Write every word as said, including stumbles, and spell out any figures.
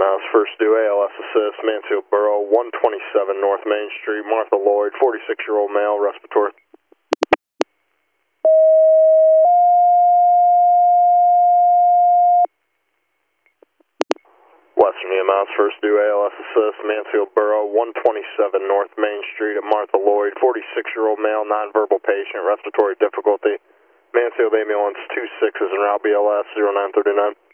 Mouse, first due A L S assist, Mansfield Borough, one twenty-seven North Main Street, Martha Lloyd, forty-six-year-old male, respiratory. Western E M S, first due A L S assist, Mansfield Borough, one twenty-seven North Main Street at Martha Lloyd, forty-six-year-old male, nonverbal patient, respiratory difficulty. Mansfield ambulance, two sixes en route, B L S, zero nine three nine.